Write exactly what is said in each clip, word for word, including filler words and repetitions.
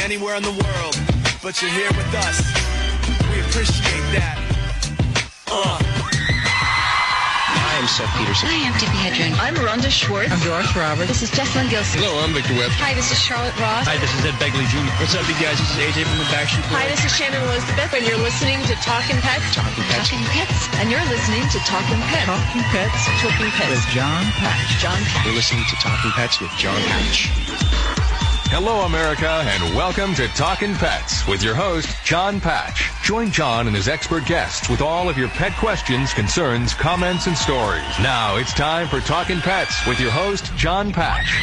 anywhere in the world, but you're here with us. We appreciate that. Uh. Hi, I'm Seth Peterson. Hi, I'm Tippi Hedren. I'm Rhonda Schwartz. I'm Doris Roberts. This is Jessalyn Gilson. Hello, I'm Victor Webb. Hi, this is Charlotte Ross. Hi, this is Ed Begley Junior What's up, you guys? This is A J from the Backstreet Boys. Hi, this is Shannon Elizabeth, and you're listening to Talkin' Pets. Talking Pets. Talking Pets. And you're listening to Talkin' Pets. Talking Pets. Talking Pets. With John Patch. John Patch. You're listening to Talking Pets with John Patch. Hello, America, and welcome to Talkin' Pets with your host, John Patch. Join John and his expert guests with all of your pet questions, concerns, comments, and stories. Now it's time for Talkin' Pets with your host, John Patch.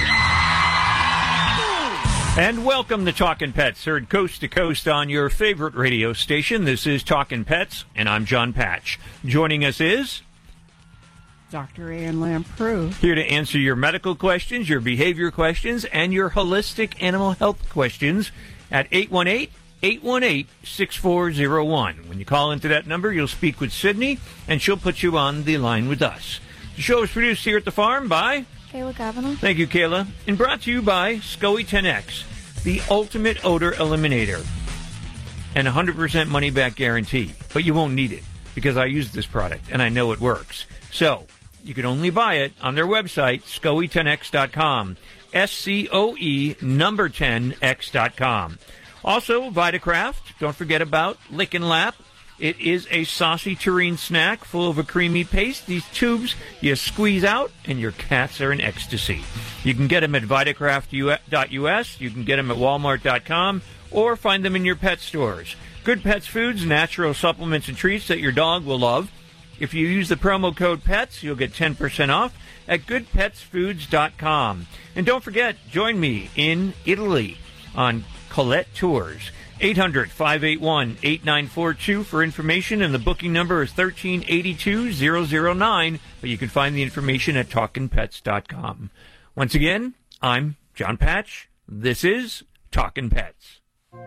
And welcome to Talkin' Pets, heard coast to coast on your favorite radio station. This is Talkin' Pets, and I'm John Patch. Joining us is Doctor Ann Lamprou. Here to answer your medical questions, your behavior questions, and your holistic animal health questions at eight one eight, eight one eight, six four zero one. When you call into that number, you'll speak with Sydney, and she'll put you on the line with us. The show is produced here at the farm by Kayla Kavanaugh. Thank you, Kayla. And brought to you by SCOE ten X, the ultimate odor eliminator. And one hundred percent money-back guarantee. But you won't need it, because I use this product, and I know it works. So you can only buy it on their website, scoe ten x dot com. S C O E number ten X dot com. Also, Vitacraft. Don't forget about Lick and Lap. It is a saucy terrine snack full of a creamy paste. These tubes you squeeze out, and your cats are in ecstasy. You can get them at vitacraft dot U S. You can get them at walmart dot com, or find them in your pet stores. Good Pets Foods, natural supplements and treats that your dog will love. If you use the promo code PETS, you'll get ten percent off at good pets foods dot com. And don't forget, join me in Italy on Colette Tours. eight hundred, five eight one, eight nine four two for information, and the booking number is one three eight two, zero zero nine, but you can find the information at talkin pets dot com. Once again, I'm John Patch. This is Talkin' Pets.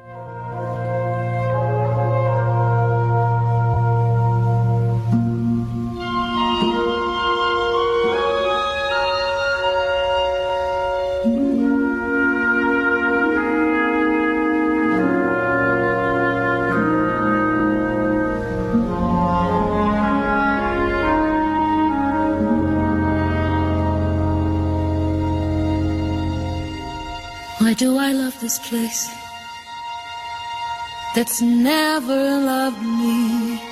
Why do I love this place that's never loved me?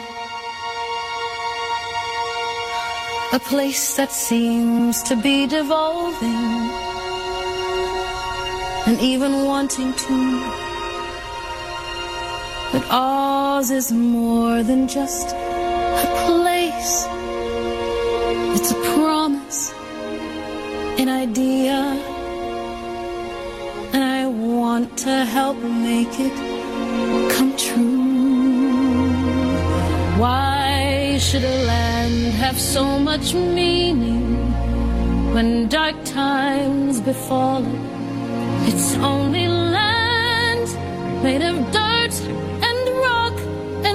A place that seems to be devolving and even wanting to. But ours is more than just a place. It's a promise, an idea. And I want to help make it come true. Why should a land have so much meaning when dark times befall it? It's only land made of dirt and rock and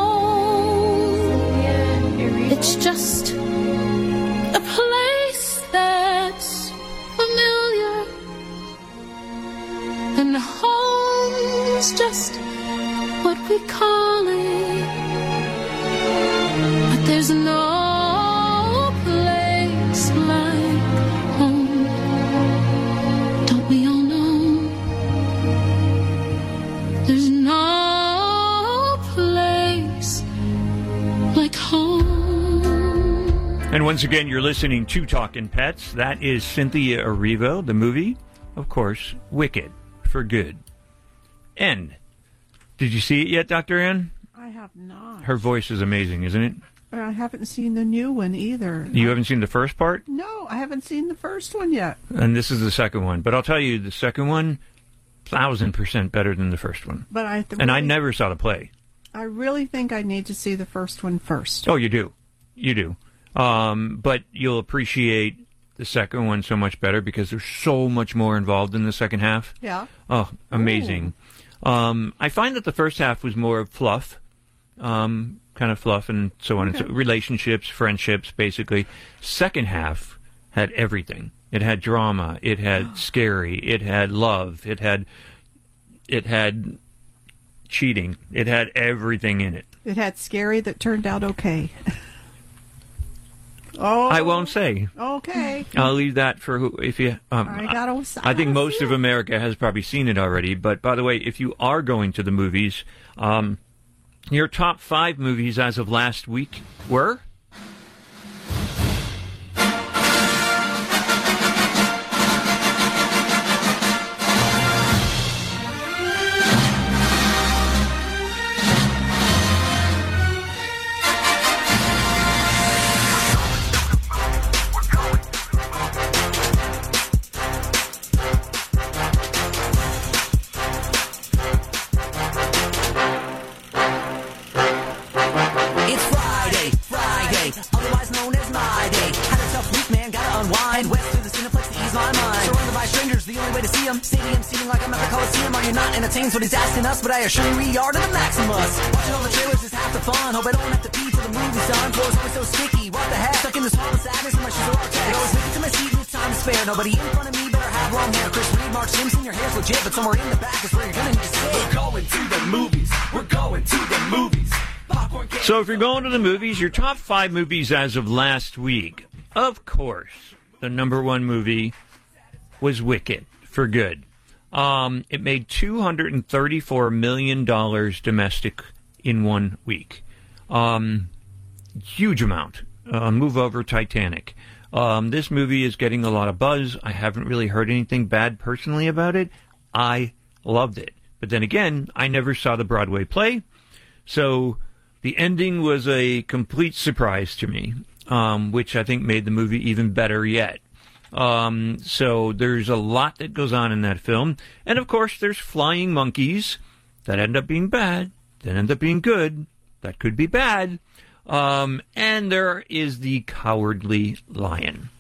loam. It's just a place that's familiar. And home's just what we call it. But there's no place like home. Don't we all know? There's no place like home. And once again, you're listening to Talkin' Pets. That is Cynthia Erivo, the movie, of course, Wicked. For good. And did you see it yet, Doctor Ann? I have not. Her voice is amazing, isn't it? I haven't seen the new one either. You I, haven't seen the first part? No, I haven't seen the first one yet. And this is the second one. But I'll tell you, the second one, thousand percent better than the first one. But I really, and I never saw the play. I really think I need to see the first one first. Oh, you do. You do. Um, but you'll appreciate the second one so much better because there's so much more involved in the second half. Yeah. Oh, amazing. Um, I find that the first half was more of fluff, um, kind of fluff and so on. Okay. And so, relationships, friendships, basically. Second half had everything. It had drama. It had scary. It had love. It had it had cheating. It had everything in it. It had scary that turned out okay. Oh, I won't say. Okay. I'll leave that for who. If you, um, I gotta. I, I think most of America has probably seen it already. But by the way, if you are going to the movies, um, your top five movies as of last week were. What he's asking us, but I assure you we are to the Maximus. Watching all the trailers is half the fun. Hope I don't have to pee till the movie's done. Floor's always so sticky. What the heck? Stuck in this hall of sadness and my shoes are all text. It always make it to my seat and it's time to spare. Nobody in front of me better have long hair. Chris Reed, Mark Simpson, your hair's legit, but somewhere in the back is where you're gonna need to sit. We're going to the movies. We're going to the movies. So if you're going to the movies, your top five movies as of last week, of course, the number one movie was Wicked, for good. Um, it made two hundred thirty-four million dollars domestic in one week. Um, huge amount. Uh, move over Titanic. Um, this movie is getting a lot of buzz. I haven't really heard anything bad personally about it. I loved it. But then again, I never saw the Broadway play, so the ending was a complete surprise to me, um, which I think made the movie even better yet. Um, so there's a lot that goes on in that film. And, of course, there's flying monkeys that end up being bad, that end up being good, that could be bad. Um, and there is the cowardly lion.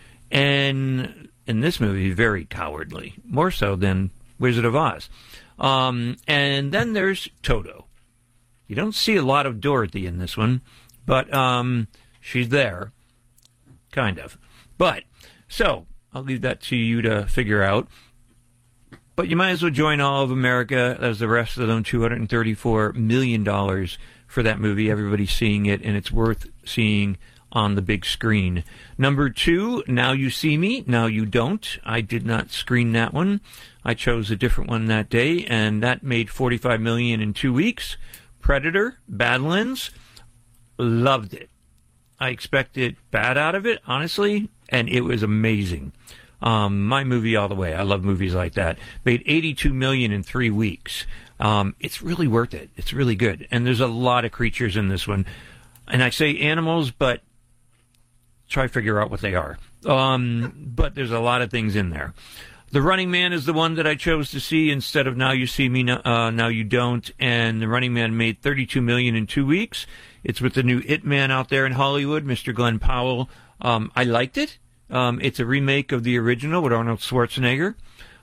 And in this movie, very cowardly, more so than Wizard of Oz. Um, and then there's Toto. You don't see a lot of Dorothy in this one, but um, she's there, kind of. But... So, I'll leave that to you to figure out. But you might as well join all of America as the rest of them, two hundred thirty-four million dollars for that movie. Everybody's seeing it, and it's worth seeing on the big screen. Number two, Now You See Me, Now You Don't. I did not screen that one. I chose a different one that day, and that made forty-five million dollars in two weeks. Predator, Badlands, loved it. I expected bad out of it, honestly, and it was amazing. Um, my movie all the way. I love movies like that. Made eighty-two million dollars in three weeks. Um, it's really worth it. It's really good. And there's a lot of creatures in this one. And I say animals, but try to figure out what they are. Um, but there's a lot of things in there. The Running Man is the one that I chose to see instead of Now You See Me, uh, Now You Don't. And The Running Man made thirty-two million dollars in two weeks. It's with the new It Man out there in Hollywood, Mister Glenn Powell. Um, I liked it. Um, it's a remake of the original with Arnold Schwarzenegger.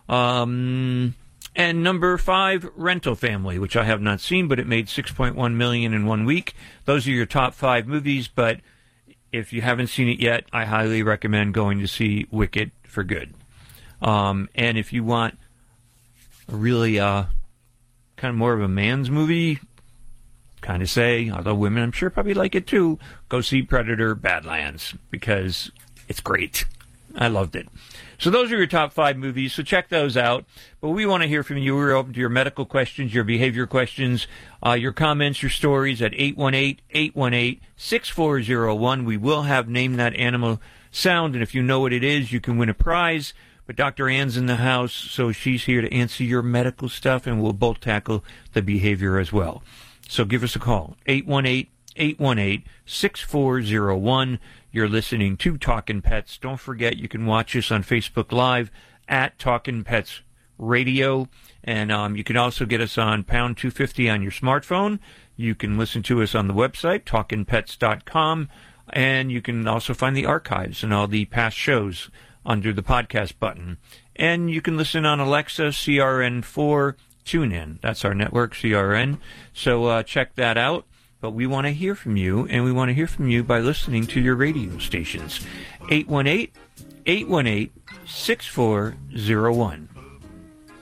Um, and number five, Rental Family, which I have not seen, but it made six point one million dollars in one week. Those are your top five movies, but if you haven't seen it yet, I highly recommend going to see Wicked for good. Um, and if you want a really uh, kind of more of a man's movie, kind of say, although women I'm sure probably like it too, go see Predator Badlands because it's great. I loved it. So those are your top five movies, so check those out. But we want to hear from you. We're open to your medical questions, your behavior questions, uh, your comments, your stories at eight one eight, eight one eight, six four zero one. We will have Name That Animal Sound, and if you know what it is, you can win a prize. But Doctor Ann's in the house, so she's here to answer your medical stuff, and we'll both tackle the behavior as well. So give us a call, eight one eight, eight one eight, six four zero one. You're listening to Talkin' Pets. Don't forget you can watch us on Facebook Live at Talkin' Pets Radio. And um, you can also get us on pound two fifty on your smartphone. You can listen to us on the website, talkin pets dot com. And you can also find the archives and all the past shows under the podcast button. And you can listen on Alexa, C R N four, TuneIn. That's our network, C R N. So uh, check that out. But we want to hear from you, and we want to hear from you by listening to your radio stations. eight one eight, eight one eight, six four zero one.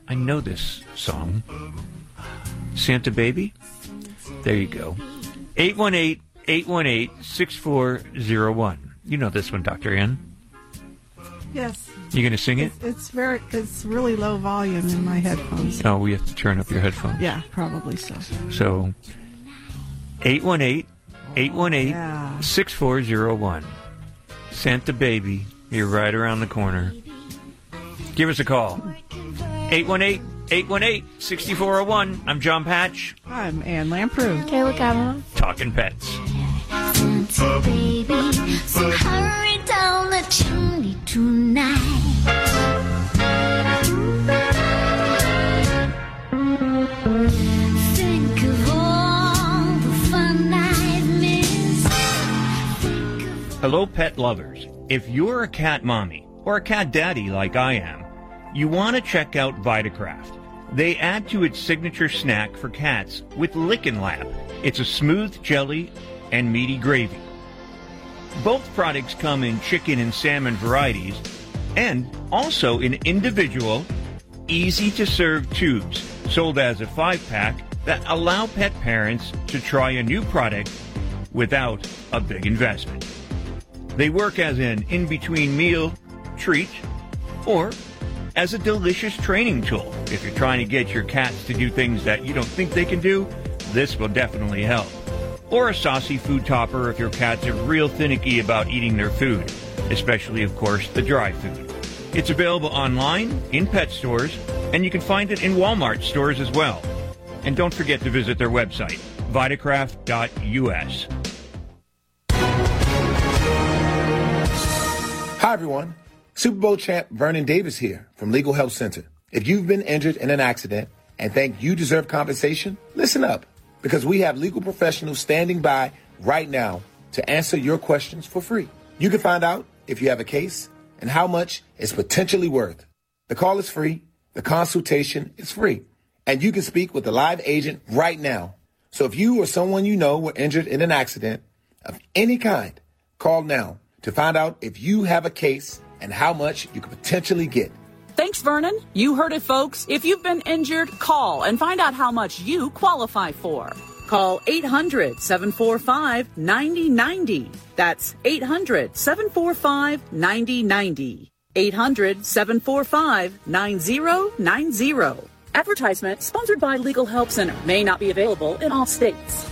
I know this song. Santa Baby? There you go. eight one eight, eight one eight, six four zero one. You know this one, Doctor Ann. Yes. You going to sing it? It's, it's very. It's really low volume in my headphones. Oh, we have to turn up your headphones. Yeah, probably so. So, eight one eight, eight one eight, Yeah. six four zero one. Santa Baby, you're right around the corner. Give us a call. eight one eight, eight one eight, six four zero one. I'm John Patch. I'm Ann Lamprey. Kayla Cameron. Talking Pets. Santa baby, so hurry down the chimney tonight. Think of all the fun I've missed. Hello, pet lovers. If you're a cat mommy or a cat daddy like I am, you want to check out Vitacraft. They add to its signature snack for cats with Lickin' Lap. It's a smooth jelly and meaty gravy. Both products come in chicken and salmon varieties and also in individual, easy-to-serve tubes sold as a five-pack that allow pet parents to try a new product without a big investment. They work as an in-between meal treat or as a delicious training tool. If you're trying to get your cats to do things that you don't think they can do, this will definitely help. Or a saucy food topper if your cats are real finicky about eating their food, especially, of course, the dry food. It's available online, in pet stores, and you can find it in Walmart stores as well. And don't forget to visit their website, vitacraft dot U S. Hi, everyone. Super Bowl champ Vernon Davis here from Legal Help Center. If you've been injured in an accident and think you deserve compensation, listen up, because we have legal professionals standing by right now to answer your questions for free. You can find out if you have a case and how much it's potentially worth. The call is free. The consultation is free. And you can speak with a live agent right now. So if you or someone you know were injured in an accident of any kind, call now to find out if you have a case and how much you could potentially get. Thanks, Vernon. You heard it, folks. If you've been injured, call and find out how much you qualify for. Call eight hundred, seven four five, nine zero nine zero. That's eight hundred, seven four five, nine zero nine zero. eight hundred, seven four five, nine zero nine zero. Advertisement sponsored by Legal Help Center. May not be available in all states.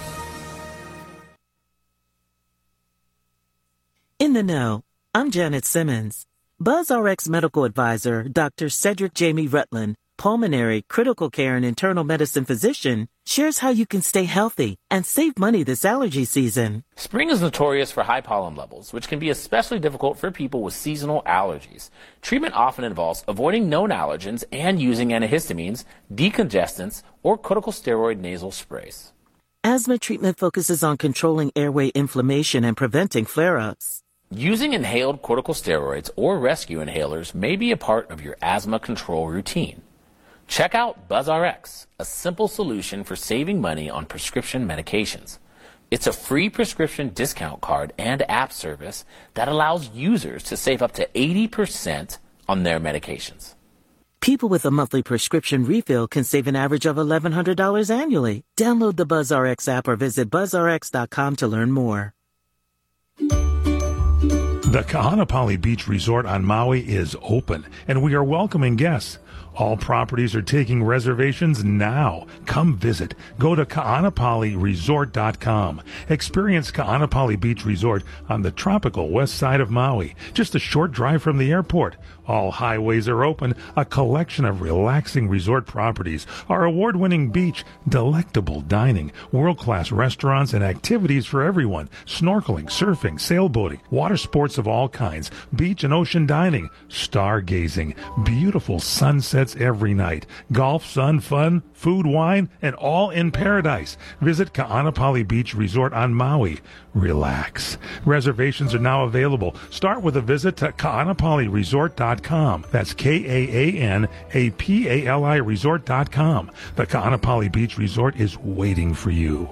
In the know, I'm Janet Simmons. BuzzRx medical advisor, Doctor Cedric Jamie Rutland, pulmonary, critical care, and internal medicine physician, shares how you can stay healthy and save money this allergy season. Spring is notorious for high pollen levels, which can be especially difficult for people with seasonal allergies. Treatment often involves avoiding known allergens and using antihistamines, decongestants, or corticosteroid nasal sprays. Asthma treatment focuses on controlling airway inflammation and preventing flare-ups. Using inhaled corticosteroids or rescue inhalers may be a part of your asthma control routine. Check out BuzzRx, a simple solution for saving money on prescription medications. It's a free prescription discount card and app service that allows users to save up to eighty percent on their medications. People with a monthly prescription refill can save an average of eleven hundred dollars annually. Download the BuzzRx app or visit buzz r x dot com to learn more. The Kahanapali Beach Resort on Maui is open, and we are welcoming guests. All properties are taking reservations now. Come visit. Go to kaanapali resort dot com. Experience Kaanapali Beach Resort on the tropical west side of Maui, just a short drive from the airport. All highways are open, a collection of relaxing resort properties, our award-winning beach, delectable dining, world-class restaurants, and activities for everyone, snorkeling, surfing, sailboating, water sports of all kinds, beach and ocean dining, stargazing, beautiful sunsets every night, golf, sun, fun, food, wine, and all in paradise. Visit Kaanapali Beach Resort on Maui. Relax. Reservations are now available. Start with a visit to kaanapali resort dot com. That's K A A N A P A L I resort dot com. The Kaanapali Beach Resort is waiting for you.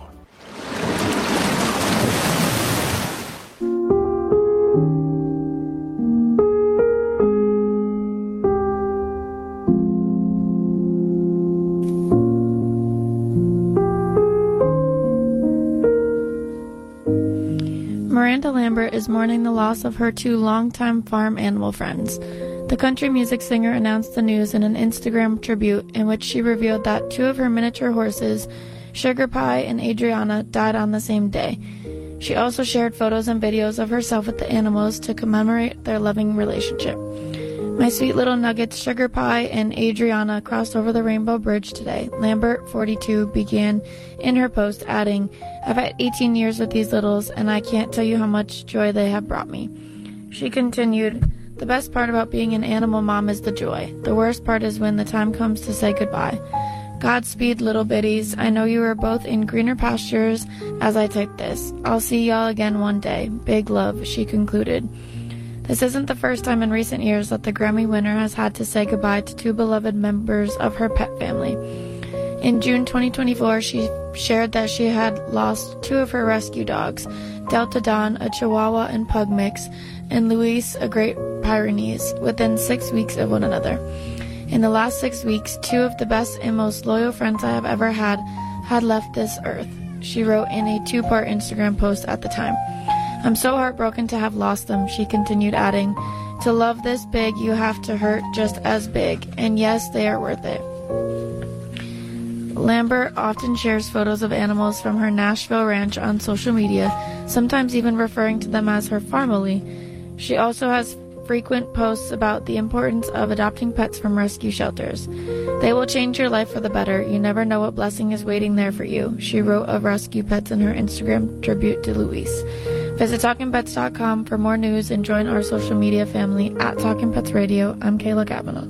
Miranda Lambert is mourning the loss of her two longtime farm animal friends. The country music singer announced the news in an Instagram tribute in which she revealed that two of her miniature horses, Sugar Pie and Adriana, died on the same day. She also shared photos and videos of herself with the animals to commemorate their loving relationship. My sweet little nuggets, Sugar Pie and Adriana, crossed over the Rainbow Bridge today. Lambert, forty-two, began in her post, adding, I've had eighteen years with these littles, and I can't tell you how much joy they have brought me. She continued, the best part about being an animal mom is the joy. The worst part is when the time comes to say goodbye. Godspeed, little biddies. I know you are both in greener pastures as I type this. I'll see y'all again one day. Big love, she concluded. This isn't the first time in recent years that the Grammy winner has had to say goodbye to two beloved members of her pet family. In June twenty twenty-four, she shared that she had lost two of her rescue dogs, Delta Dawn, a Chihuahua and Pug mix, and Luis, a Great Pyrenees, within six weeks of one another. In the last six weeks, two of the best and most loyal friends I have ever had had left this earth, she wrote in a two-part Instagram post at the time. I'm so heartbroken to have lost them, she continued, adding, to love this big, you have to hurt just as big, and yes, they are worth it. Lambert often shares photos of animals from her Nashville ranch on social media, sometimes even referring to them as her family. She also has frequent posts about the importance of adopting pets from rescue shelters. They will change your life for the better. You never know what blessing is waiting there for you, she wrote of rescue pets in her Instagram tribute to Luis. Visit talking pets dot com for more news and join our social media family at Talking Pets Radio. I'm Kayla Kavanaugh.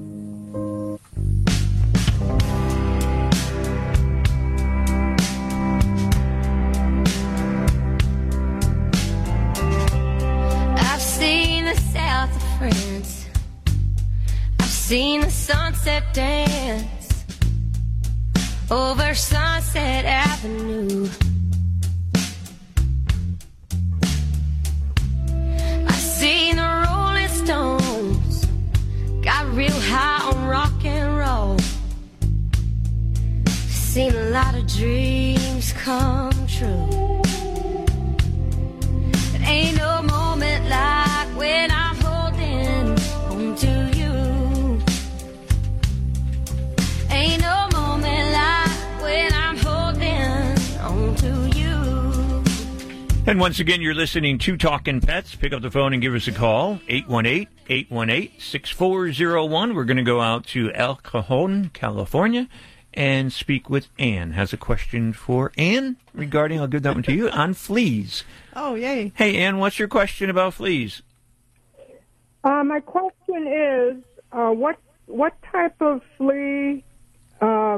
I've seen the south of France. I've seen the sunset dance over Sunset Avenue. Seen the Rolling Stones, got real high on rock and roll. Seen a lot of dreams come true. There ain't no moment like when I'm holding on to you. Ain't no moment like when I'm holding on to you. And once again, you're listening to Talkin' Pets. Pick up the phone and give us a call, eight one eight, eight one eight, six four zero one. We're going to go out to El Cajon, California, and speak with Ann. Has a question for Ann regarding, I'll give that one to you, on fleas. Oh, yay. Hey, Ann, what's your question about fleas? Uh, my question is, uh, what what type of flea uh,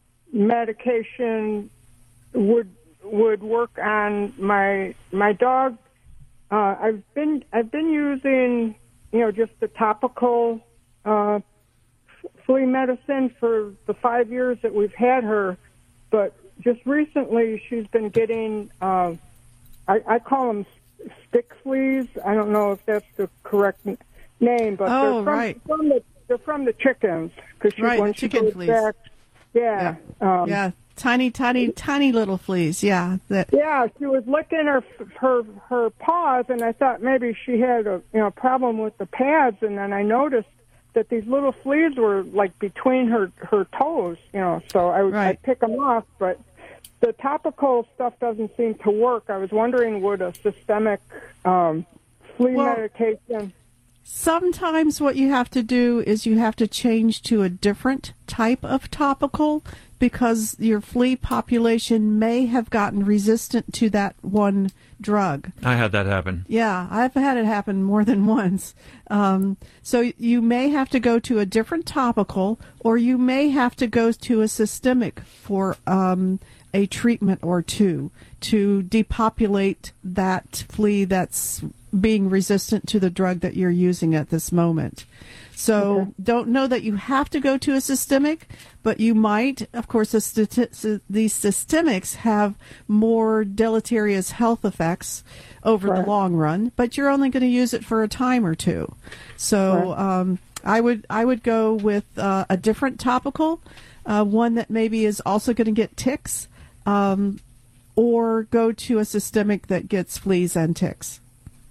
medication would would work on my my dog? Uh, I've been I've been using you know just the topical uh, flea medicine for the five years that we've had her, but just recently she's been getting uh, I, I call them stick fleas. I don't know if that's the correct name, but oh, they're from, right. from the they're from the chickens because she, right, when the she chicken goes fleas. back, yeah, yeah. Um, yeah. Tiny, tiny, tiny little fleas. Yeah. That. Yeah, she was licking her her her paws, and I thought maybe she had a you know problem with the pads, and then I noticed that these little fleas were like between her her toes, you know. So I right. I pick them off, but the topical stuff doesn't seem to work. I was wondering, would a systemic um, flea well, medication? Sometimes what you have to do is you have to change to a different type of topical, because your flea population may have gotten resistant to that one drug. I had that happen. Yeah, I've had it happen more than once. Um, so you may have to go to a different topical, or you may have to go to a systemic for um, a treatment or two to depopulate that flea that's being resistant to the drug that you're using at this moment. So okay. Don't know that you have to go to a systemic, but you might. Of course, the stati- these systemics have more deleterious health effects over right. the long run, but you're only going to use it for a time or two. So right. um, I would I would go with uh, a different topical, uh, one that maybe is also going to get ticks, um, or go to a systemic that gets fleas and ticks.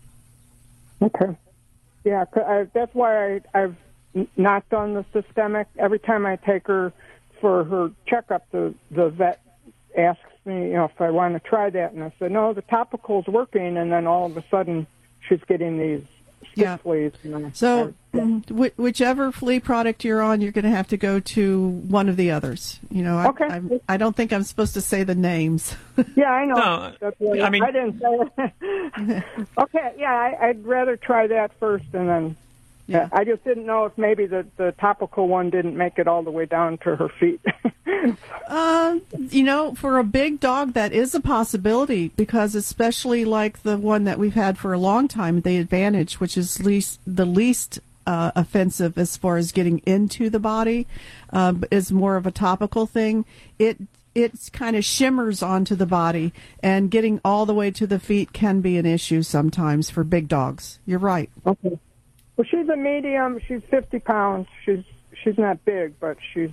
Okay. Yeah, 'cause I, that's why I, I've not done the systemic. Every time I take her for her checkup, the, the vet asks me, you know, if I want to try that, and I said, no, the topical's working, and then all of a sudden she's getting these stick Yeah. fleas. And I, So, wh- whichever flea product you're on, you're going to have to go to one of the others. You know, I, Okay. I'm, I don't think I'm supposed to say the names. Yeah, I know. No, That's why I mean- I didn't say it. Okay, yeah, I, I'd rather try that first, and then Yeah. I just didn't know if maybe the, the topical one didn't make it all the way down to her feet. Uh, you know, for a big dog, that is a possibility, because especially like the one that we've had for a long time, the Advantage, which is least the least uh, offensive as far as getting into the body, um, is more of a topical thing. It it kind of shimmers onto the body, and getting all the way to the feet can be an issue sometimes for big dogs. You're right. Okay. Well, she's a medium. She's fifty pounds. She's she's not big, but she's.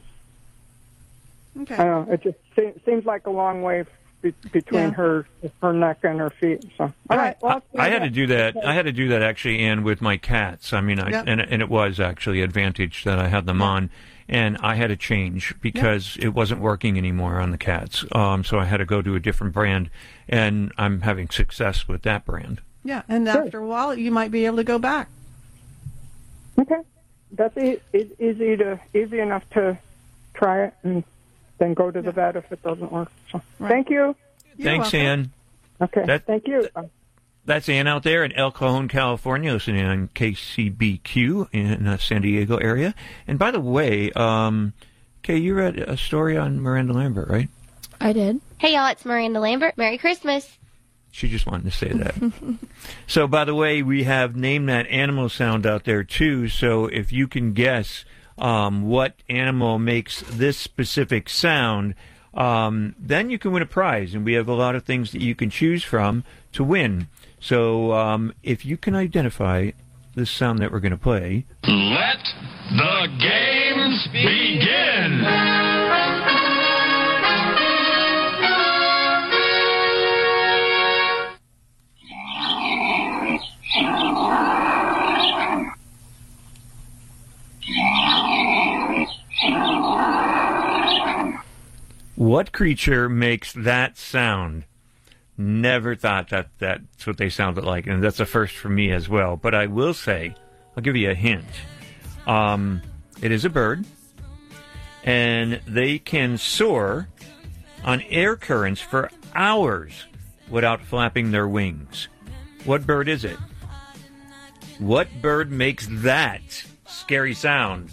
Okay. I don't know. It just se- seems like a long way be- between Yeah. her her neck and her feet. So, all right. Well, I had to do that. I had to do that actually, Ann, with my cats. I mean, I, Yep. and and it was actually Advantage that I had them on, and I had to change because it wasn't working anymore on the cats. Um, so I had to go to a different brand, and I'm having success with that brand. Yeah, and Sure. after a while, you might be able to go back. Okay, that's e- e- easy to easy enough to try it and then go to the vet if it doesn't work. So, thank you. Thanks, Ann. Okay, That- thank you. Um, That's Ann out there in El Cajon, California, listening on K C B Q in uh, San Diego area. And by the way, um, Kay, you read a story on Miranda Lambert, right? I did. Hey, y'all, it's Miranda Lambert. Merry Christmas. She just wanted to say that. So, by the way, we have Name That Animal sound out there, too. So, if you can guess um, what animal makes this specific sound, um, then you can win a prize. And we have a lot of things that you can choose from to win. So, um, if you can identify this sound that we're going to play. Let the games begin! What creature makes that sound? Never thought that that's what they sounded like, and that's a first for me as well. But I will say, I'll give you a hint. Um, it is a bird, and they can soar on air currents for hours without flapping their wings. What bird is it? What bird makes that scary sound?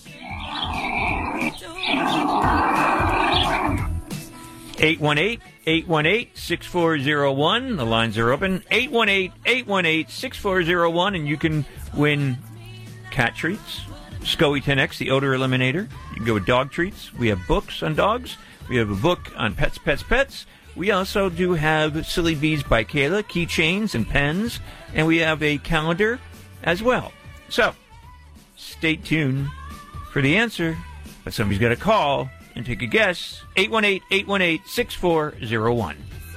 eight one eight, eight one eight, six four zero one. The lines are open. eight one eight, eight one eight, six four zero one. And you can win cat treats, SCOE ten X, the odor eliminator. You can go with dog treats. We have books on dogs. We have a book on pets, pets, pets. We also do have Silly Bees by Kayla, keychains and pens. And we have a calendar as well. So, stay tuned for the answer. But somebody's got to call and take a guess. eight one eight, eight one eight, six four zero one.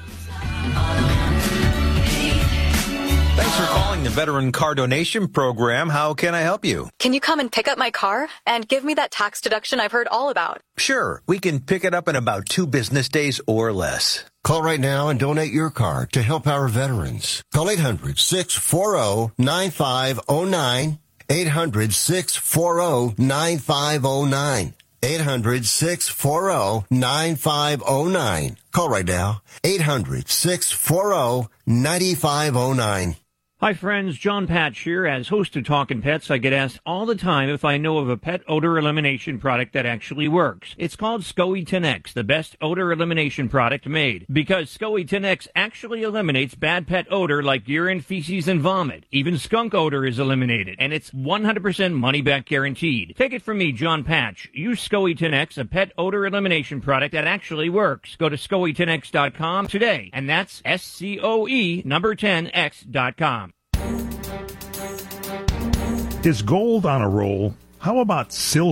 Thanks for calling the Veteran Car Donation Program. How can I help you? Can you come and pick up my car and give me that tax deduction I've heard all about? Sure, we can pick it up in about two business days or less. Call right now and donate your car to help our veterans. Call eight hundred, six four zero, nine five zero nine. eight hundred, six four zero, nine five zero nine. eight hundred, six four zero, nine five zero nine. Call right now. eight hundred, six four zero, nine five zero nine. Hi, friends. John Patch here. As host of Talkin' Pets, I get asked all the time if I know of a pet odor elimination product that actually works. It's called SCOE ten X, the best odor elimination product made. Because SCOE ten X actually eliminates bad pet odor like urine, feces, and vomit. Even skunk odor is eliminated. And it's one hundred percent money-back guaranteed. Take it from me, John Patch. Use SCOE ten X, a pet odor elimination product that actually works. Go to scoe ten x dot com today. And that's S C O E number ten X dot com. Is gold on a roll? How about silver?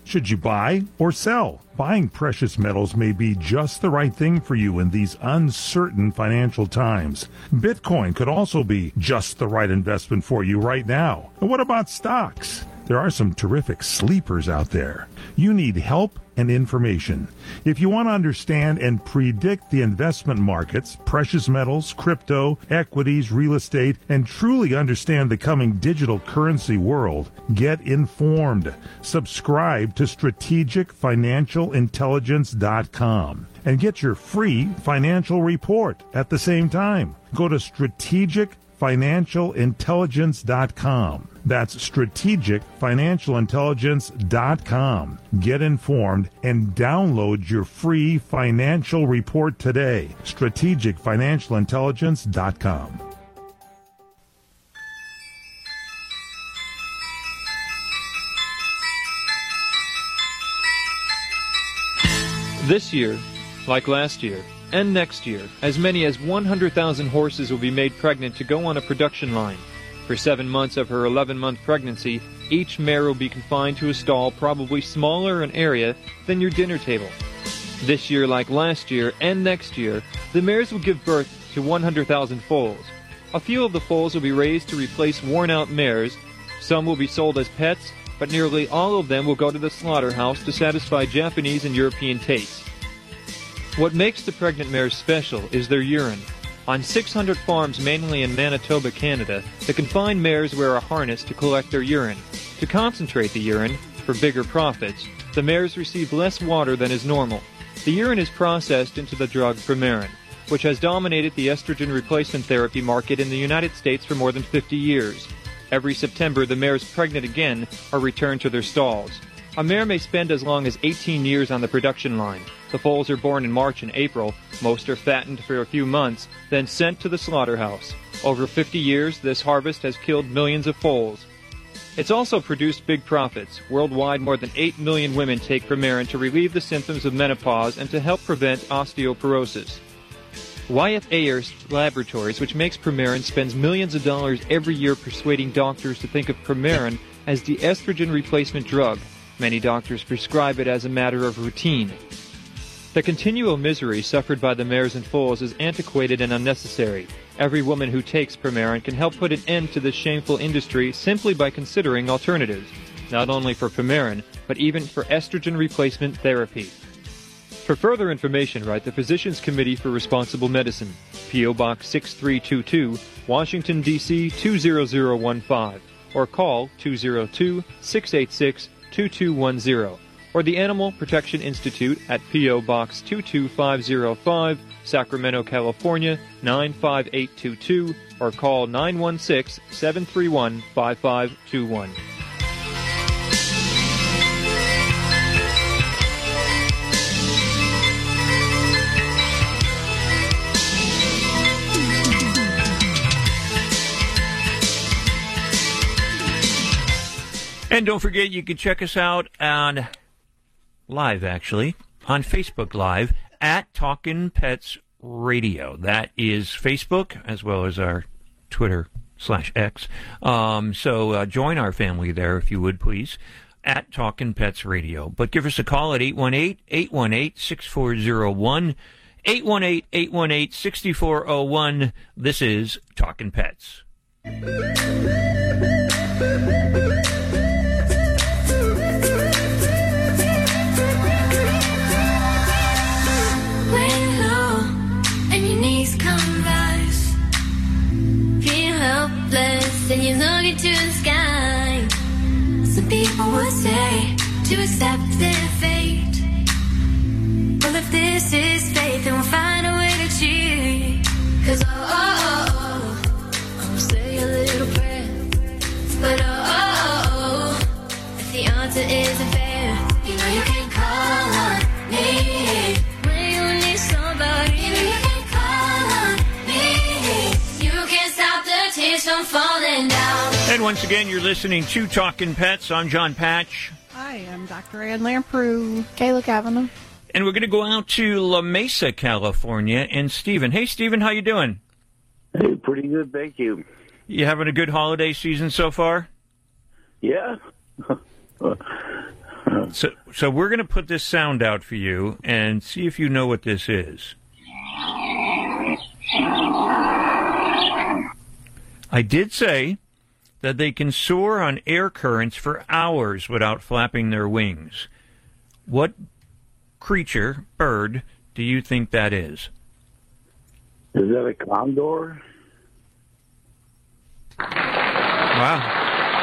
Should you buy or sell? Buying precious metals may be just the right thing for you in these uncertain financial times. Bitcoin could also be just the right investment for you right now. And what about stocks? There are some terrific sleepers out there. You need help and information. If you want to understand and predict the investment markets, precious metals, crypto, equities, real estate, and truly understand the coming digital currency world, get informed. Subscribe to strategic financial intelligence dot com and get your free financial report at the same time. Go to strategic financial intelligence dot com. That's strategic financial intelligence dot com. Get informed and download your free financial report today. strategic financial intelligence dot com. This year, like last year, and next year, as many as one hundred thousand horses will be made pregnant to go on a production line. For seven months of her eleven-month pregnancy, each mare will be confined to a stall probably smaller in area than your dinner table. This year, like last year and next year, the mares will give birth to one hundred thousand foals. A few of the foals will be raised to replace worn-out mares. Some will be sold as pets, but nearly all of them will go to the slaughterhouse to satisfy Japanese and European tastes. What makes the pregnant mares special is their urine. On six hundred farms, mainly in Manitoba, Canada, the confined mares wear a harness to collect their urine. To concentrate the urine, for bigger profits, the mares receive less water than is normal. The urine is processed into the drug Premarin, which has dominated the estrogen replacement therapy market in the United States for more than fifty years. Every September, the mares pregnant again are returned to their stalls. A mare may spend as long as eighteen years on the production line. The foals are born in March and April. Most are fattened for a few months, then sent to the slaughterhouse. Over fifty years, this harvest has killed millions of foals. It's also produced big profits. Worldwide, more than eight million women take Premarin to relieve the symptoms of menopause and to help prevent osteoporosis. Wyeth Ayers Laboratories, which makes Premarin, spends millions of dollars every year persuading doctors to think of Premarin as the estrogen replacement drug. Many doctors prescribe it as a matter of routine. The continual misery suffered by the mares and foals is antiquated and unnecessary. Every woman who takes Premarin can help put an end to this shameful industry simply by considering alternatives, not only for Premarin, but even for estrogen replacement therapy. For further information, write the Physicians Committee for Responsible Medicine, P O Box six three two two, Washington, D C two zero zero one five, or call two zero two, six eight six, two two one zero, or the Animal Protection Institute at P O Box two two five zero five, Sacramento, California nine five eight two two, or call nine one six, seven three one, five five two one. And don't forget, you can check us out on live, actually, on Facebook Live at Talkin' Pets Radio. That is Facebook, as well as our Twitter slash X. Um, so uh, join our family there, if you would, please, at Talkin' Pets Radio. But give us a call at eight one eight, eight one eight, six four zero one, eight one eight, eight one eight, six four zero one. This is Talkin' Pets. Then you look into the sky. Some people would say to accept their fate. Well, if this is faith, then we'll find a way to cheat. Cause oh, oh, oh, oh, I'm gonna say a little prayer. But oh, oh, oh, if the answer isn't fair, you know you can call on me when you need somebody. You know you can call on me. You can't stop the tears from falling down. And once again, you're listening to Talkin' Pets. I'm John Patch. I am Doctor Ann Lamprou. Kayla Kavanaugh. And we're going to go out to La Mesa, California, and Stephen. Hey, Stephen, how you doing? Hey, pretty good, thank you. You having a good holiday season so far? Yeah. So, so we're going to put this sound out for you and see if you know what this is. I did say that they can soar on air currents for hours without flapping their wings. What creature, bird, do you think that is? Is that a condor? Wow.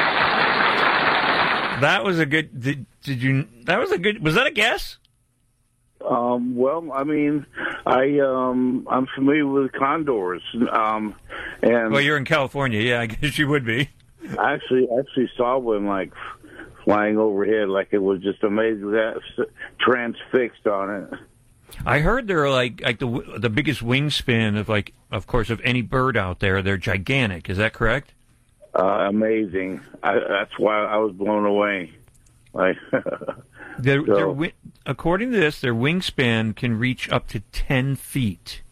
That was a good. Did, did you? That was a good. Was that a guess? Um, well, I mean, I um, I'm familiar with condors, um, and Well, you're in California, yeah. I guess you would be. I actually actually saw one like flying overhead, like it was just amazing. That transfixed on it. I heard they're like like the the biggest wingspan of like, of course, of any bird out there. They're gigantic. Is that correct? Uh, amazing. I, that's why I was blown away. Like, their, so, their, wi- according to this, their wingspan can reach up to ten feet.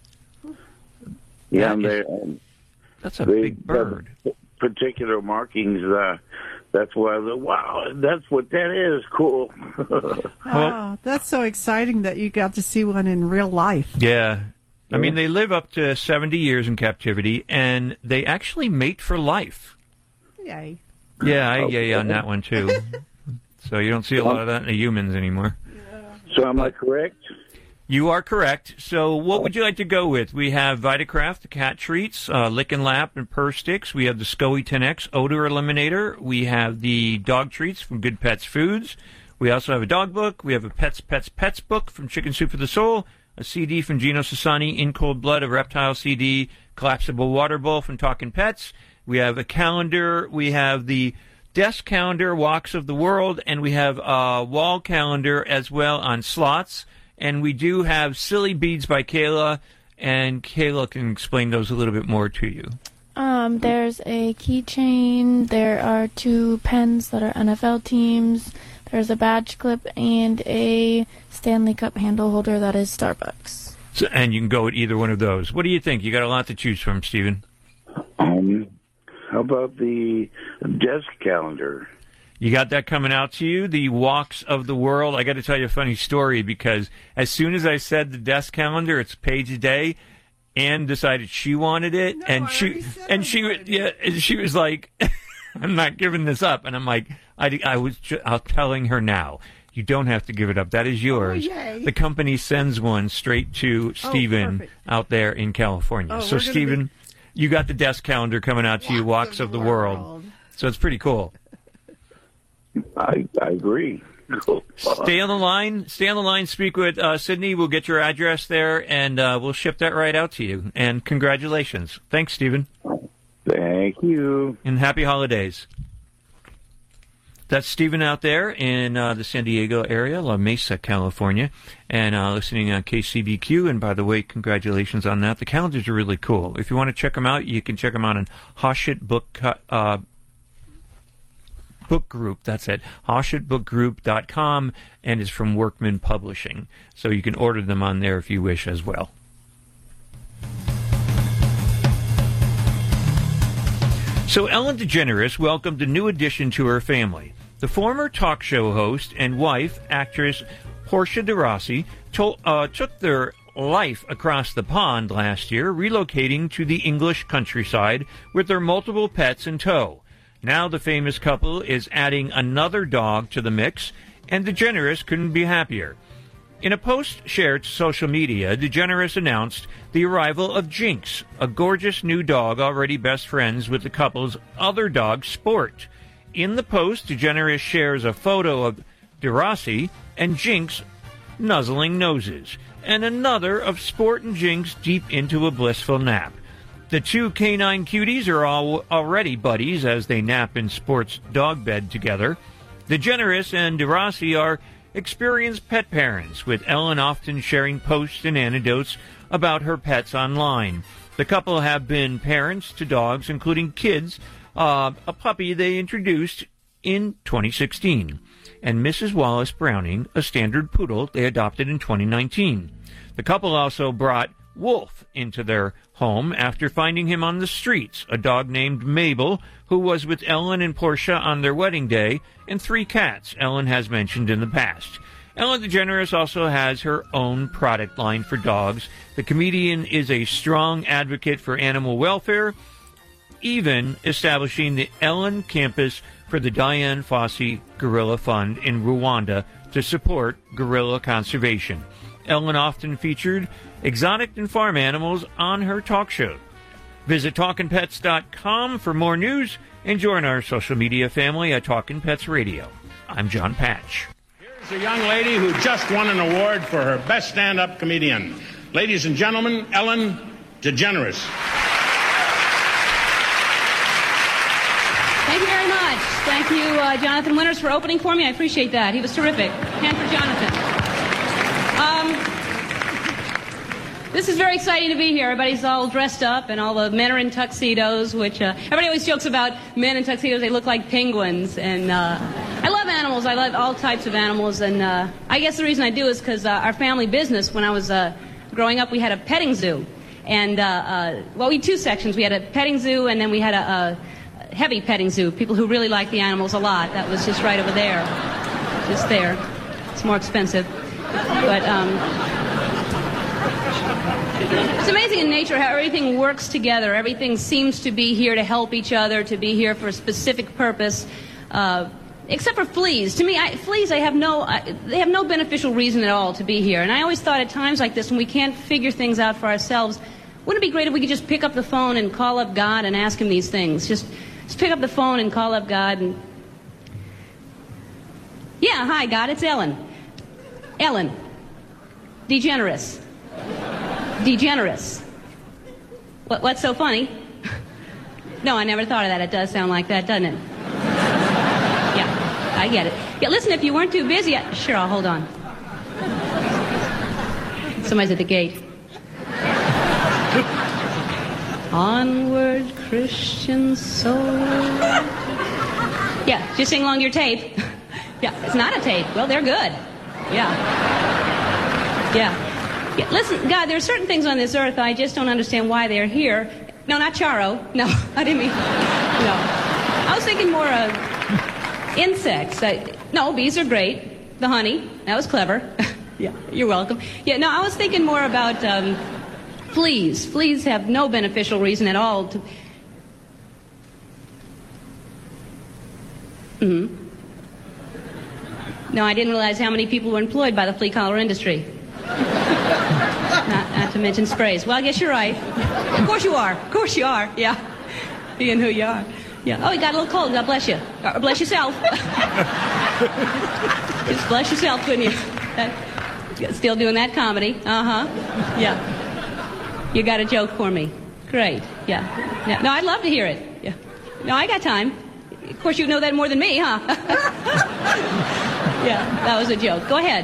yeah, That and is- they, um, That's a they big bird. have particular markings. Uh, that's why I thought, wow, that's what that is. Cool. Oh, that's so exciting that you got to see one in real life. Yeah. I mean, they live up to seventy years in captivity, and they actually mate for life. Yay. Yeah, I yay on that one, too. So you don't see a lot of that in the humans anymore. So am I correct? You are correct. So what would you like to go with? We have Vitacraft, the cat treats, uh, Lick and Lap and Purr Sticks. We have the SCOE ten X Odor Eliminator. We have the dog treats from Good Pets Foods. We also have a dog book. We have a Pets, Pets, Pets book from Chicken Soup for the Soul. A C D from Gino Sassani, In Cold Blood, a reptile C D, collapsible water bowl from Talkin' Pets. We have a calendar. We have the desk calendar, Walks of the World, and we have a wall calendar as well on slots. And we do have Silly Beads by Kayla, and Kayla can explain those a little bit more to you. Um, there's a keychain. There are two pens that are N F L teams. There's a badge clip and a Stanley Cup handle holder that is Starbucks. So, and you can go with either one of those. What do you think? You got a lot to choose from, Stephen. Um, how about the desk calendar? You got that coming out to you, the Walks of the World. I got to tell you a funny story because as soon as I said the desk calendar, it's a page a day, Ann decided she wanted it, no, and I she and she was yeah, and she was like, "I'm not giving this up," and I'm like, I, I was ju- I'm telling her now. You don't have to give it up. That is yours. Oh, the company sends one straight to Stephen oh, out there in California. Oh, so, Stephen, be... you got the desk calendar coming out to you, Walks of the, of the world. world. So it's pretty cool. I, I agree. Cool. Stay on the line. Stay on the line. Speak with uh, Sydney. We'll get your address there, and uh, we'll ship that right out to you. And congratulations. Thanks, Stephen. Thank you. And happy holidays. That's Stephen out there in uh, the San Diego area, La Mesa, California, and uh, listening on K C B Q. And by the way, congratulations on that. The calendars are really cool. If you want to check them out, you can check them out on Hachette Book uh, Book Group. That's it, hachette book group dot com, and is from Workman Publishing. So you can order them on there if you wish as well. So Ellen DeGeneres welcomed a new addition to her family. The former talk show host and wife, actress Portia de Rossi, to, uh, took their life across the pond last year, relocating to the English countryside with their multiple pets in tow. Now the famous couple is adding another dog to the mix, and DeGeneres couldn't be happier. In a post shared to social media, DeGeneres announced the arrival of Jinx, a gorgeous new dog already best friends with the couple's other dog, Sport. In the post, DeGeneres shares a photo of DeRossi and Jinx nuzzling noses, and another of Sport and Jinx deep into a blissful nap. The two canine cuties are all already buddies as they nap in Sport's dog bed together. DeGeneres and DeRossi are experienced pet parents, with Ellen often sharing posts and anecdotes about her pets online. The couple have been parents to dogs, including kids, uh, a puppy they introduced in twenty sixteen, and Missus Wallace Browning, a standard poodle they adopted in twenty nineteen. The couple also brought Wolf into their home after finding him on the streets, a dog named Mabel, who was with Ellen and Portia on their wedding day, and three cats Ellen has mentioned in the past. Ellen DeGeneres also has her own product line for dogs. The comedian is a strong advocate for animal welfare, even establishing the Ellen Campus for the Dian Fossey Gorilla Fund in Rwanda to support gorilla conservation. Ellen often featured exotic and farm animals on her talk show. Visit talkin pets dot com for more news and join our social media family at Talkin' Pets Radio. I'm John Patch. Here's a young lady who just won an award for her best stand-up comedian. Ladies and gentlemen, Ellen DeGeneres. Thank you very much. Thank you, uh, Jonathan Winters, for opening for me. I appreciate that. He was terrific. Hand for Jonathan. Um, this is very exciting to be here. Everybody's all dressed up, and all the men are in tuxedos, which uh, everybody always jokes about men in tuxedos. They look like penguins, and uh, I love animals. I love all types of animals, and uh, I guess the reason I do is because uh, our family business, when I was uh, growing up, we had a petting zoo, and uh, uh, well, we had two sections. We had a petting zoo, and then we had a, a heavy petting zoo. People who really like the animals a lot. That was just right over there, just there. It's more expensive, but. Um, It's amazing in nature how everything works together. Everything seems to be here to help each other, to be here for a specific purpose, uh, except for fleas. To me, I, fleas, I have no, I, they have no beneficial reason at all to be here. And I always thought at times like this, when we can't figure things out for ourselves, wouldn't it be great if we could just pick up the phone and call up God and ask him these things? Just, just pick up the phone and call up God and... Yeah, hi, God, it's Ellen. Ellen. DeGeneres. DeGeneres. What, what's so funny? No, I never thought of that. It does sound like that, doesn't it? Yeah, I get it. Yeah, listen, if you weren't too busy... I, sure, I'll hold on. Somebody's at the gate. Onward, Christian soul. Yeah, just sing along to your tape. Yeah, it's not a tape. Well, they're good. Yeah. Yeah. Yeah, listen, God, there are certain things on this earth I just don't understand why they're here. No, not Charo. No, I didn't mean... No. I was thinking more of insects. I, no, bees are great. The honey. That was clever. Yeah, you're welcome. Yeah, no, I was thinking more about um, fleas. Fleas have no beneficial reason at all to... Mm-hmm. No, I didn't realize how many people were employed by the flea collar industry. Not, not to mention sprays. Well, I guess you're right. Of course you are. Of course you are. Yeah. Being who you are. Yeah. Oh, you got a little cold. God bless you. Or bless yourself. Just bless yourself, couldn't you? That, still doing that comedy. Uh-huh. Yeah. You got a joke for me. Great. Yeah. yeah. No, I'd love to hear it. Yeah. No, I got time. Of course, you know that more than me, huh? Yeah, that was a joke. Go ahead.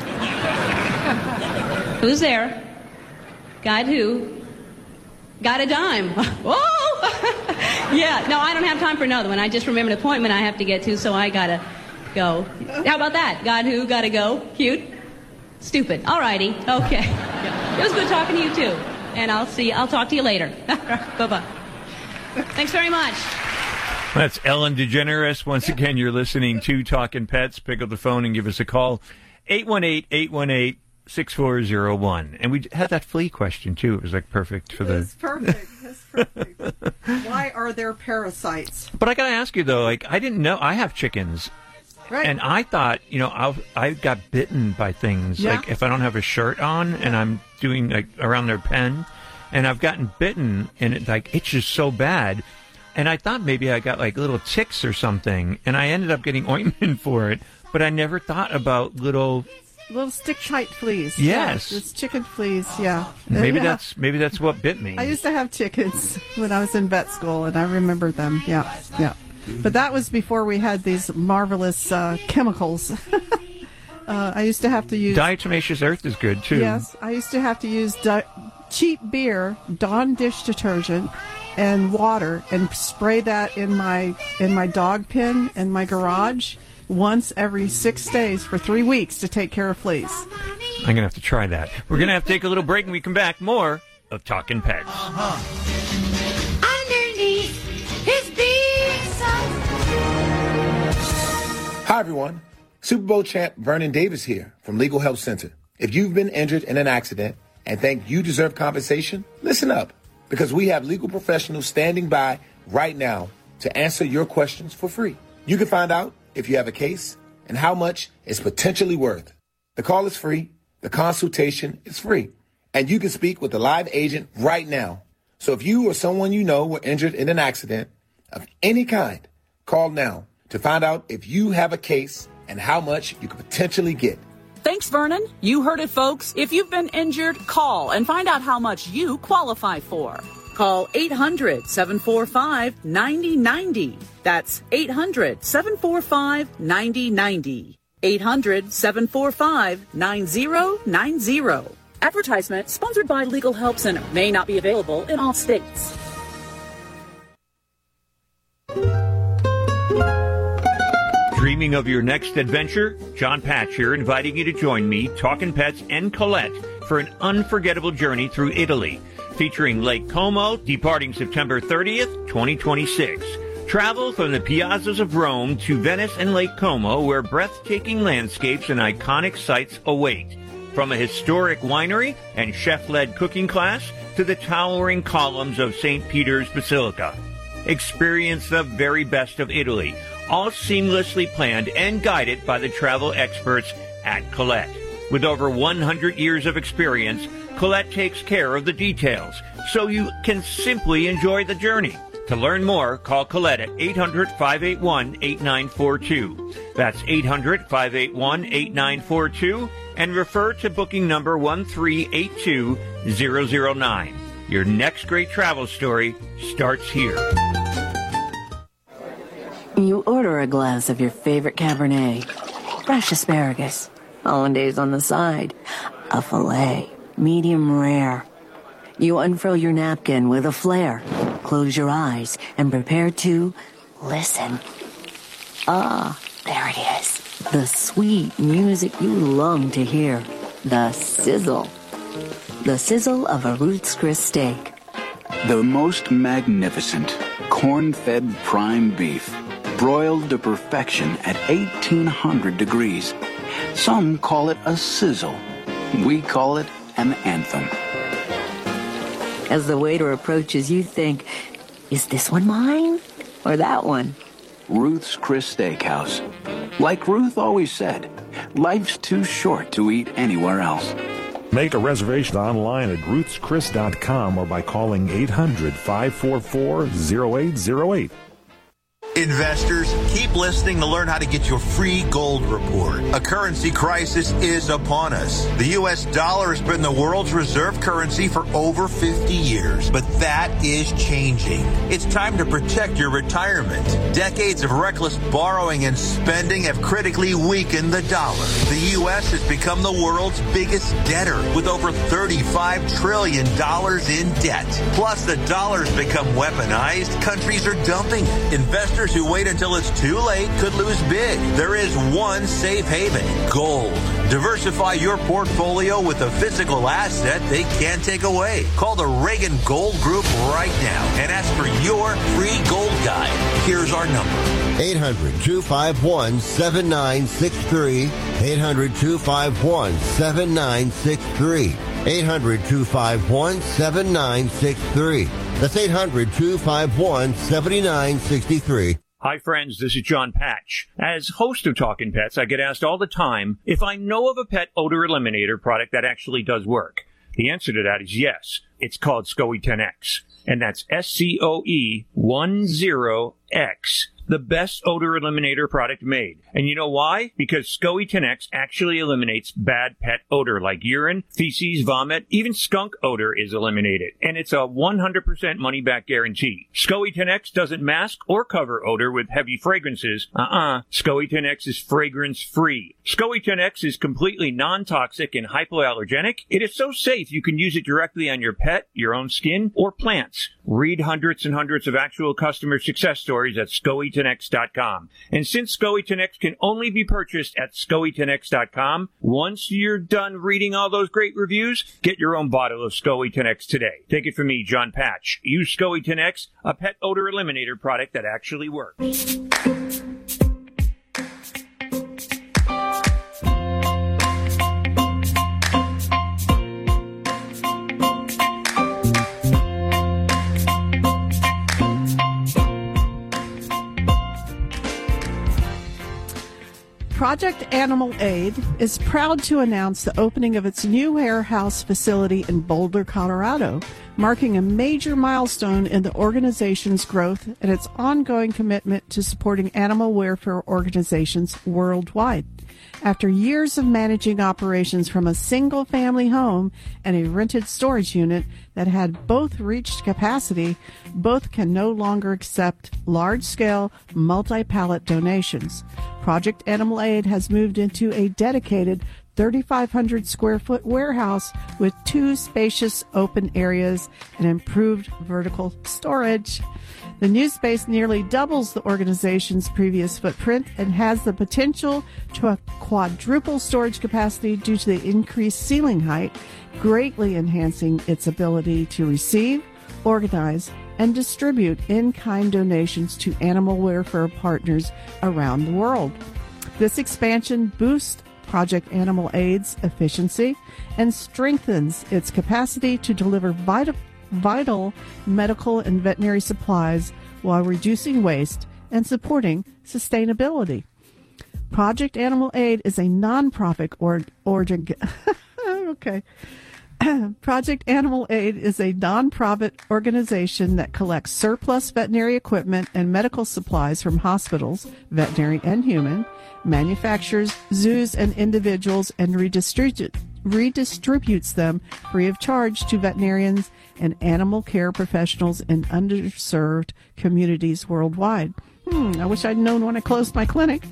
Who's there? God who? Got a dime. Whoa! Yeah, no, I don't have time for another one. I just remembered an appointment I have to get to, so I gotta go. How about that? God who? Gotta go. Cute? Stupid. All righty. Okay. Yeah. It was good talking to you, too. And I'll see, I'll talk to you later. Bye-bye. Thanks very much. That's Ellen DeGeneres. Once again, you're listening to Talkin' Pets. Pick up the phone and give us a call. eight one eight, eight one eight, six four zero one. And we had that flea question, too. It was, like, perfect for the... It's perfect. It's perfect. Why are there parasites? But I got to ask you, though, like, I didn't know. I have chickens. Right. And I thought, you know, I I got bitten by things. Yeah. Like, if I don't have a shirt on and I'm doing, like, around their pen, and I've gotten bitten, and it, like, itches so bad... And I thought maybe I got, like, little ticks or something, and I ended up getting ointment for it, but I never thought about little... Little stick-tight fleas. Yes. Yeah, it's chicken fleas, yeah. Maybe yeah. that's maybe that's what bit me. I used to have chickens when I was in vet school, and I remember them, yeah, yeah. But that was before we had these marvelous uh, chemicals. uh, I used to have to use... Diatomaceous earth is good, too. Yes, I used to have to use di- cheap beer, Dawn dish detergent, and water, and spray that in my in my dog pen in my garage once every six days for three weeks to take care of fleas. I'm going to have to try that. We're going to have to take a little break, and we come back. More of Talking Pets. Uh-huh. Underneath his big sun. Hi, everyone. Super Bowl champ Vernon Davis here from Legal Help Center. If you've been injured in an accident and think you deserve compensation, listen up, because we have legal professionals standing by right now to answer your questions for free. You can find out if you have a case and how much it's potentially worth. The call is free. The consultation is free. And you can speak with a live agent right now. So if you or someone you know were injured in an accident of any kind, call now to find out if you have a case and how much you could potentially get. Thanks, Vernon. You heard it, folks. If you've been injured, call and find out how much you qualify for. Call eight hundred, seven four five, nine zero nine zero. That's eight hundred, seven four five, nine zero nine zero. eight hundred, seven four five, nine zero nine zero. Advertisement sponsored by Legal Help Center. May not be available in all states. Dreaming of your next adventure? John Patch here, inviting you to join me, Talking Pets, and Colette for an unforgettable journey through Italy, featuring Lake Como, departing September thirtieth, twenty twenty-six. Travel from the piazzas of Rome to Venice and Lake Como, where breathtaking landscapes and iconic sights await. From a historic winery and chef-led cooking class to the towering columns of Saint Peter's Basilica. Experience the very best of Italy, all seamlessly planned and guided by the travel experts at Colette. With over one hundred years of experience, Colette takes care of the details, so you can simply enjoy the journey. To learn more, call Colette at eight hundred, five eight one, eight nine four two. That's eight hundred, five eight one, eight nine four two, and refer to booking number one three eight two zero zero nine. Your next great travel story starts here. You order a glass of your favorite Cabernet, fresh asparagus, hollandaise on the side, a filet, medium rare. You unfurl your napkin with a flair, close your eyes, and prepare to listen. Ah, there it is. The sweet music you long to hear. The sizzle. The sizzle of a Ruth's Chris steak. The most magnificent corn-fed prime beef, broiled to perfection at eighteen hundred degrees. Some call it a sizzle. We call it an anthem. As the waiter approaches, you think, is this one mine or that one? Ruth's Chris Steakhouse. Like Ruth always said, life's too short to eat anywhere else. Make a reservation online at ruths chris dot com or by calling eight hundred, five four four, zero eight zero eight. Investors, keep listening to learn how to get your free gold report. A currency crisis is upon us. The U S dollar has been the world's reserve currency for over fifty years, but that is changing. It's time to protect your retirement. Decades of reckless borrowing and spending have critically weakened the dollar. The U S has become the world's biggest debtor with over thirty-five trillion dollars in debt. Plus, the dollar's become weaponized. Countries are dumping it. Investors who wait until it's too late could lose big. There is one safe haven, gold. Diversify your portfolio with a physical asset they can't take away. Call the Reagan Gold Group right now and ask for your free gold guide. Here's our number. eight hundred, two five one, seven nine six three. eight hundred, two five one, seven nine six three. eight hundred, two five one, seven nine six three. That's eight hundred, two five one, seven nine six three. Hi, friends. This is John Patch. As host of Talking Pets, I get asked all the time if I know of a pet odor eliminator product that actually does work. The answer to that is yes. It's called SCOE ten X, and that's S C O E ten X. The best odor eliminator product made. And you know why? Because SCOE ten X actually eliminates bad pet odor like urine, feces, vomit, even skunk odor is eliminated. And it's a one hundred percent money-back guarantee. SCOE ten X doesn't mask or cover odor with heavy fragrances. Uh-uh. SCOE ten X is fragrance-free. SCOE ten X is completely non-toxic and hypoallergenic. It is so safe you can use it directly on your pet, your own skin, or plants. Read hundreds and hundreds of actual customer success stories at SCOE Skowheaton X dot com. And since Skowheaton X can only be purchased at Skowheaton X dot com, once you're done reading all those great reviews, get your own bottle of Skowheaton X today. Take it from me, John Patch. Use Skowheaton X, a pet odor eliminator product that actually works. Project Animal Aid is proud to announce the opening of its new warehouse facility in Boulder, Colorado, marking a major milestone in the organization's growth and its ongoing commitment to supporting animal welfare organizations worldwide. After years of managing operations from a single-family home and a rented storage unit that had both reached capacity, both can no longer accept large-scale, multi-pallet donations. Project Animal Aid has moved into a dedicated thirty-five hundred square foot warehouse with two spacious open areas and improved vertical storage. The new space nearly doubles the organization's previous footprint and has the potential to quadruple storage capacity due to the increased ceiling height, greatly enhancing its ability to receive, organize, and distribute in-kind donations to animal welfare partners around the world. This expansion boosts Project Animal Aid's efficiency and strengthens its capacity to deliver vital vital medical and veterinary supplies while reducing waste and supporting sustainability. Project Animal Aid is a nonprofit or, org. okay. Project Animal Aid is a nonprofit organization that collects surplus veterinary equipment and medical supplies from hospitals, veterinary and human, manufacturers, zoos, and individuals, and redistribute, redistributes them free of charge to veterinarians and animal care professionals in underserved communities worldwide. Hmm, I wish I'd known when I closed my clinic.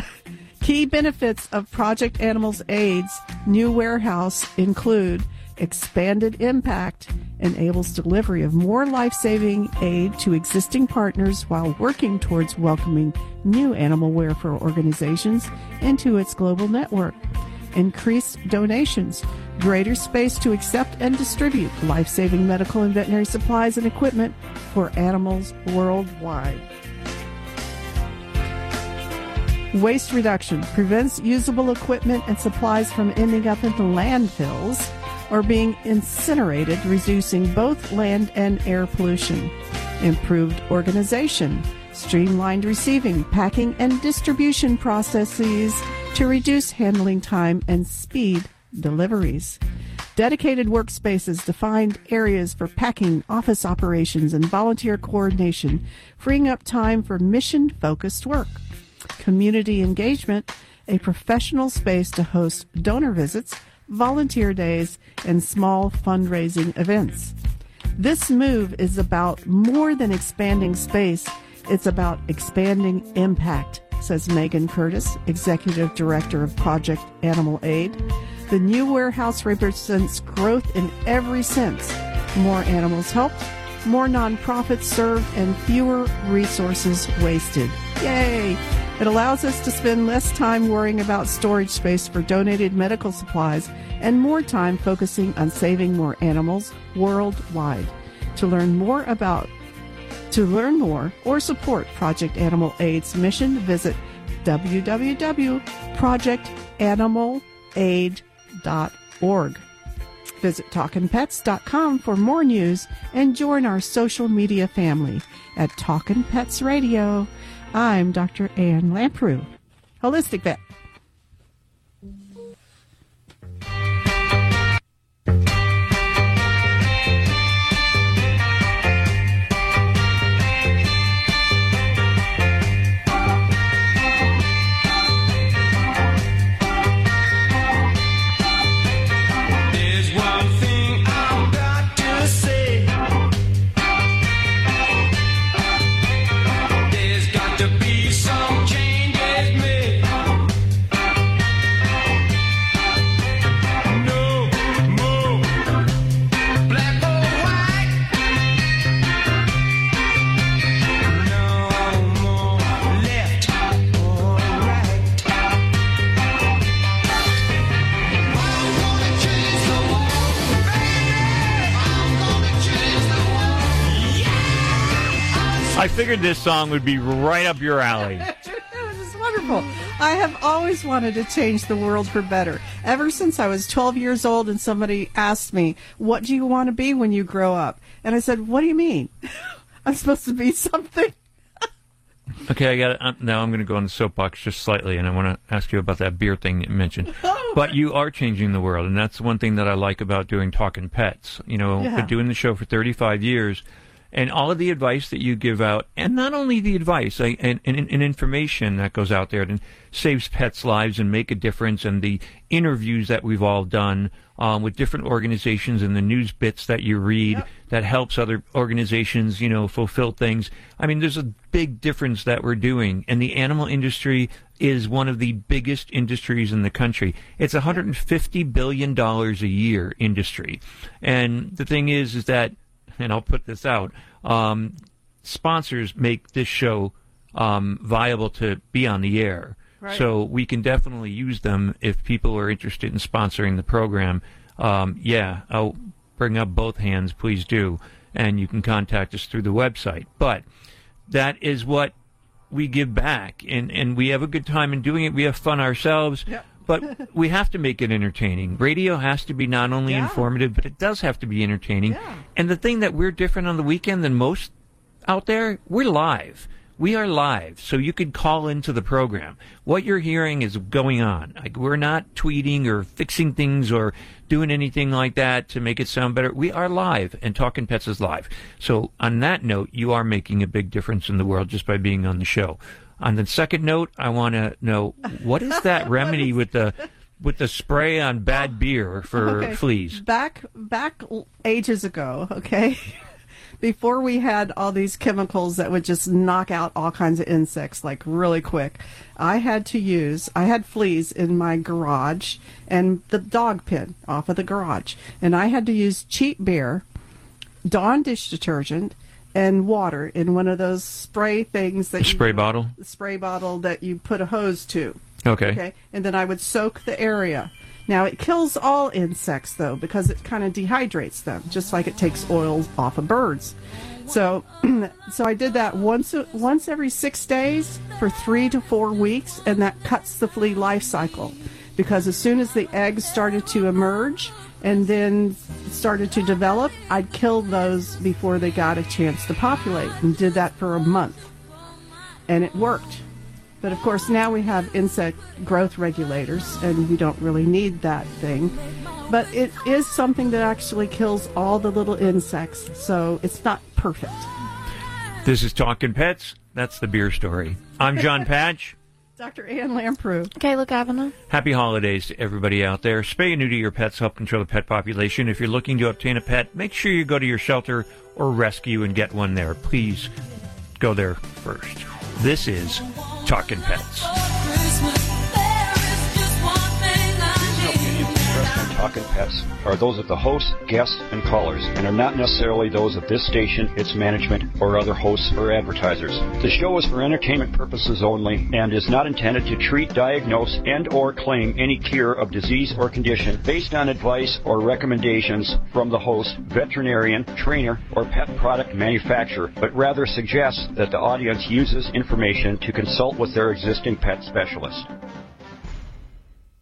Key benefits of Project Animal Aid's new warehouse include expanded impact, enables delivery of more life-saving aid to existing partners while working towards welcoming new animal welfare organizations into its global network. Increased donations, greater space to accept and distribute life-saving medical and veterinary supplies and equipment for animals worldwide. Waste reduction prevents usable equipment and supplies from ending up in the landfills or being incinerated, reducing both land and air pollution. Improved organization, streamlined receiving, packing, and distribution processes to reduce handling time and speed deliveries. Dedicated workspaces, defined areas for packing, office operations, and volunteer coordination, freeing up time for mission-focused work. Community engagement, a professional space to host donor visits, volunteer days, and small fundraising events. This move is about more than expanding space. It's about expanding impact, says Megan Curtis, Executive Director of Project Animal Aid. The new warehouse represents growth in every sense. More animals helped, more nonprofits served, and fewer resources wasted. Yay! It allows us to spend less time worrying about storage space for donated medical supplies and more time focusing on saving more animals worldwide. To learn more about, to learn more or support Project Animal Aid's mission, visit w w w dot project animal aid dot org. Visit talkin pets dot com for more news and join our social media family at Talkin' Pets Radio. I'm Doctor Ann Lamprou, Holistic Vet. Some changes made. I figured this song would be right up your alley. It was wonderful. I have always wanted to change the world for better. Ever since I was twelve years old and somebody asked me, what do you want to be when you grow up? And I said, what do you mean? I'm supposed to be something. Okay, I got it. Uh, now I'm going to go on the soapbox just slightly, and I want to ask you about that beer thing that you mentioned. Oh. But you are changing the world, and that's one thing that I like about doing Talking Pets. You know, Yeah. been doing the show for thirty-five years, and all of the advice that you give out, and not only the advice, I, and, and, and information that goes out there and saves pets' lives and make a difference, and the interviews that we've all done um, with different organizations and the news bits that you read yep. that helps other organizations, you know, fulfill things. I mean, there's a big difference that we're doing, and the animal industry is one of the biggest industries in the country. It's a one hundred fifty billion dollars a year industry. And the thing is, is that, and I'll put this out, um, sponsors make this show um, viable to be on the air. Right. So we can definitely use them if people are interested in sponsoring the program. Um, yeah, I'll bring up both hands, please do. And you can contact us through the website. But that is what we give back. And, and we have a good time in doing it. We have fun ourselves. Yep. But we have to make it entertaining. Radio has to be not only yeah. informative, but it does have to be entertaining. Yeah. And the thing that we're different on the weekend than most out there, we're live. We are live, so you could call into the program. What you're hearing is going on. Like, we're not tweeting or fixing things or doing anything like that to make it sound better. We are live, and Talking Pets is live. So on that note, you are making a big difference in the world just by being on the show. On the second note, I want to know, what is that remedy with the with the spray on bad beer for okay. fleas? Back back ages ago, okay? Before we had all these chemicals that would just knock out all kinds of insects, like, really quick, I had to use, I had fleas in my garage and the dog pen off of the garage. And I had to use cheap beer, Dawn dish detergent, and water in one of those spray things that a spray you, bottle? spray bottle that you put a hose to. Okay. Okay. And then I would soak the area. Now, it kills all insects, though, because it kind of dehydrates them, just like it takes oils off of birds. So so I did that once once every six days for three to four weeks, and that cuts the flea life cycle. Because as soon as the eggs started to emerge and then started to develop, I'd kill those before they got a chance to populate, and did that for a month. And it worked. But, of course, now we have insect growth regulators, and we don't really need that thing. But it is something that actually kills all the little insects, so it's not perfect. This is Talking Pets. That's the beer story. I'm John Patch. Doctor Ann Lamprou. Kayla Kavanaugh. Happy holidays to everybody out there. Spay and neuter your pets, help control the pet population. If you're looking to obtain a pet, make sure you go to your shelter or rescue and get one there. Please go there first. This is Talking Pets. Talking Pets are those of the hosts, guests, and callers, and are not necessarily those of this station, its management, or other hosts or advertisers. The show is for entertainment purposes only and is not intended to treat, diagnose, and or claim any cure of disease or condition based on advice or recommendations from the host, veterinarian, trainer, or pet product manufacturer, but rather suggests that the audience uses information to consult with their existing pet specialist.